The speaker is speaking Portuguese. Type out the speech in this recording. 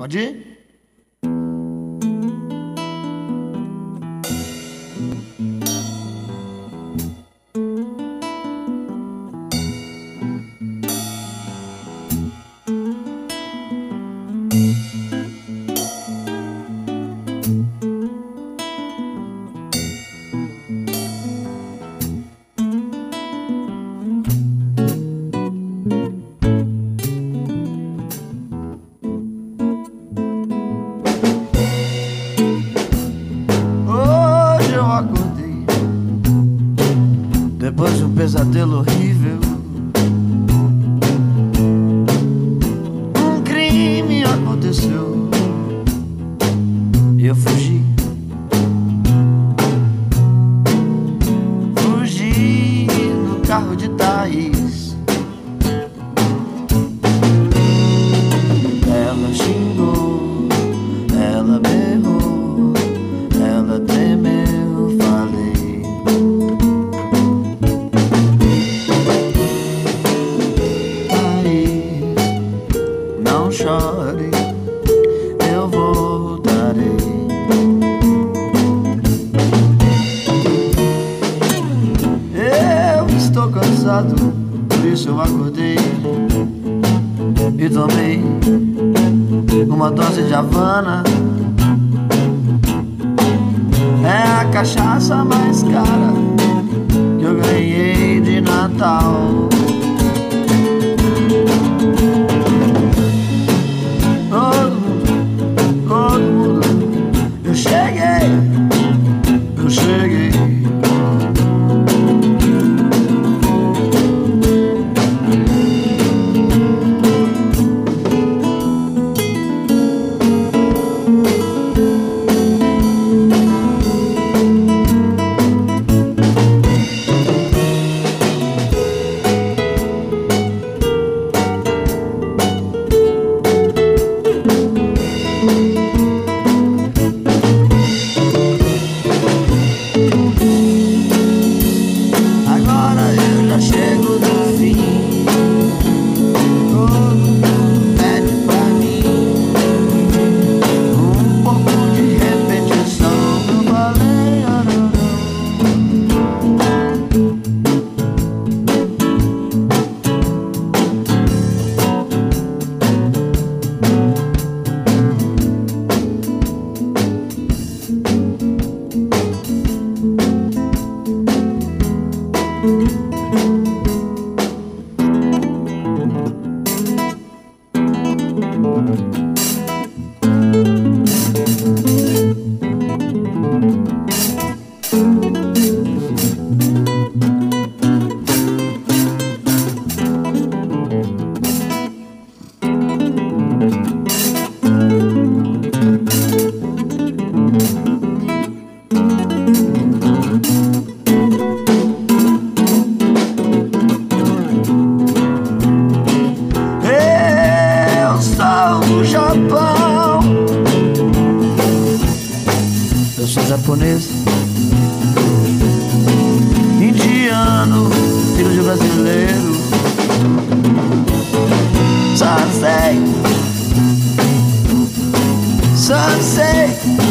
Pode ir? Acordei depois de um pesadelo horrível. Um crime aconteceu e eu fugi. Fugi no carro de Thaís. Ela xingou, ela berrou, ela tremeu. Não chore, eu voltarei. Eu estou cansado, por isso eu acordei e tomei uma dose de Havana. É a cachaça mais cara que eu ganhei de Natal. Todo mundo, eu cheguei. Japão. Eu sou japonês, indiano, filho de brasileiro. Só sei